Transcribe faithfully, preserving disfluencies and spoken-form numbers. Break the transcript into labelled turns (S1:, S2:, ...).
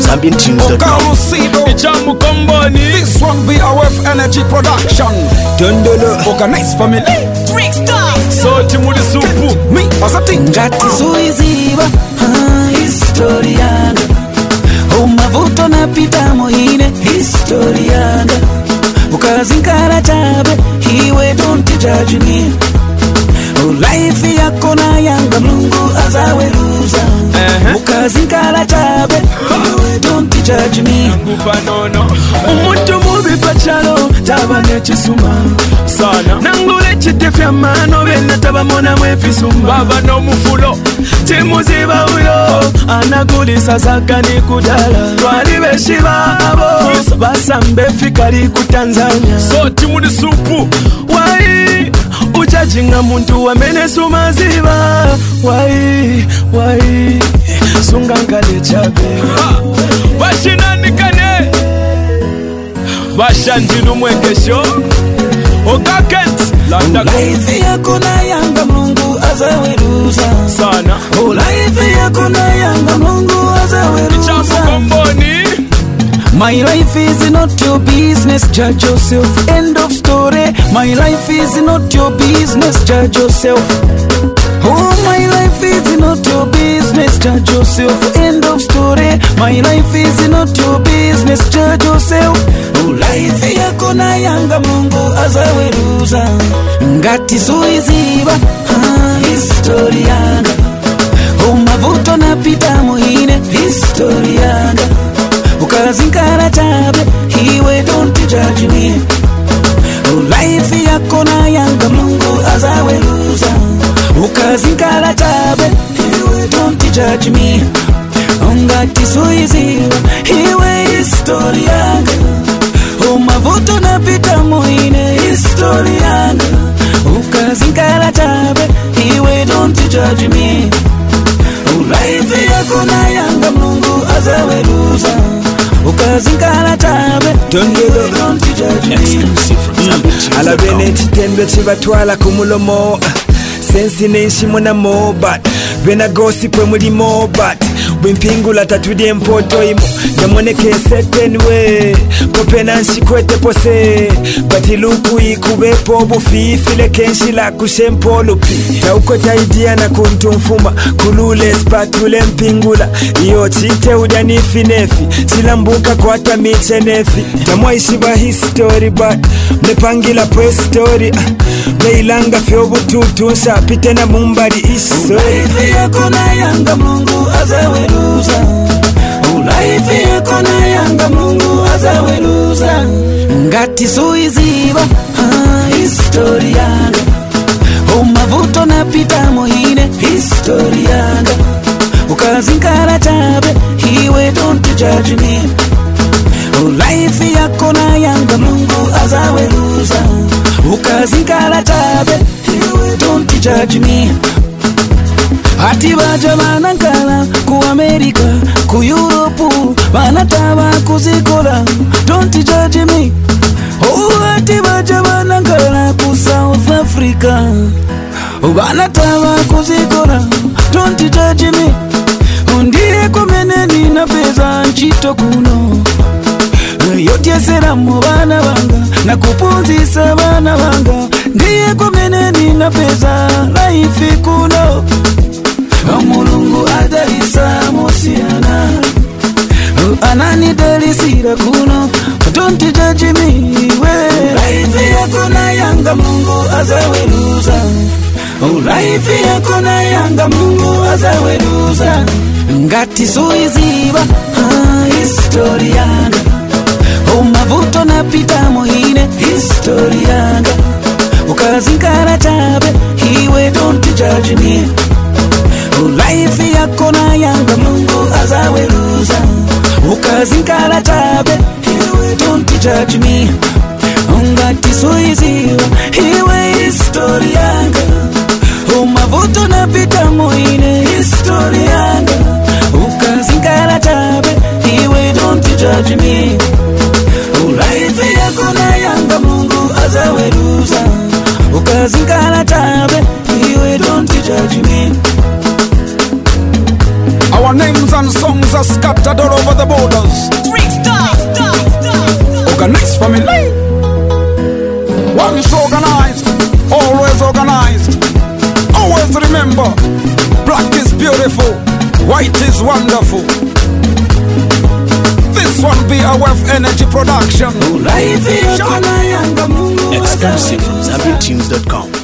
S1: Zambian tunes.
S2: Ichamu Komboni.
S3: This one be our F Energy production.
S1: Dondolo.
S3: Organized family.
S4: Trickstar.
S2: So Timuri Supu.
S3: Me as a thing.
S5: Ngati suiziba historia. Umavuto na pita mohine historia. Ukazinkara chabe hiwe don't judge me. Life yako na yanga Mungu azaweruza. Ukazinkara chabe hiwe don't judge me.
S2: Umuntu mubi pachalo taba nechisuma sana nangule chitefya mano bena taba mona mwefisuma baba no mufulo timuziba uyo anagulisa zakani kudala twali beshiba abo basambe fikari ku Tanzania so timudi supu wai ujajinga muntu wamene sumaziba wai wai sungangale chabe bashinani kane bashandilu mwengesho okakent landa
S5: life yako na yanga Mungu azaweruza
S2: sana
S5: oh life yako na yanga Mungu azaweruza
S2: Komboni.
S5: My life is not your business, judge yourself. End of story. My life is not your business, judge yourself. Oh, my life is not your business, judge yourself. End of story. My life is not your business, judge yourself. Oh, life yako na yanga Mungu azaweruza. Ngati suiziba historia. Oh, mavuto na pita mohine historia. Ukazinkara chabe hiwe don't judge me. Oh, life yako na yanga Mungu azaweruza. Ukazinkara chabe hiwe don't judge me. Ngati suiziba hiwe historia. Oh, mavuto na pita mohine historia. Ukazinkara chabe hiwe don't judge me. Oh, life yako na yanga Mungu azaweruza. Ukazinkara chabe
S1: Dondolo.
S5: don't judge me.
S1: Exclusive from Zambian tunes. Alabene chitembe chibatwala kumulomo sensi nenshimo na mobat bena gossip muri mobat bwimpingula tatudie mpoto imo nyamoneke setenwe kopena nsikwete pose batiluku ikubepo bufifile kenshi la kushempolo pi tauko taidia na kuntumfuma kulule spatule mpingula iyo chite udanifi nefi chilambuka kwa tamiche nefi tamwaishiba history but mepangila pre story meilanga fyobu tutu pite na mumbari iso
S5: life yako na yanga Mungu azaweruza. Life yako na yanga Mungu azaweruza. Ngati suiziba historia. Oh, mavuto na pita mohine historia. Ukazinkara chabe hiwe don't judge me. Oh, life yako na yanga Mungu azaweruza. Ukazinkara chabe hiwe don't judge me. Ati baja banankala ku America, ku Europe, banataba kuzikola, don't judge me. Oh, ati baja banankala ku South Africa, banataba kuzikola, don't judge me. Undiye kumene nina pesa nchito kuno, yote sera mubana banga, na kupunzisa bana banga. Ndiye kumene nina pesa life kuno. Mulungu adarisa mosiana anani delisira kuno don't judge me we life yako na yanga Mungu azaweruza. Oh, life yako na yanga Mungu azaweruza. Ngati suiziba historia. Oh, mavuto na pita mohine historia. Ukazinkara chabe hiwe don't judge me. Life yako na yanga Mungu azaweruza. Ukazinkara chabe hiwe don't judge me. Ngati suiziba hiwe historia. Oh, mavuto na pita mohine historia. Ukazinkara chabe hiwe don't judge me. Life yako na yanga Mungu azaweruza. Ukazinkara chabe hiwe don't judge me.
S3: Our names and songs are scattered all over the borders. Organized family. Once organized, always organized. Always remember, black is beautiful, white is wonderful. This one be a Wealth Energy production.
S4: Exclusive from Zambia Tunes dot com.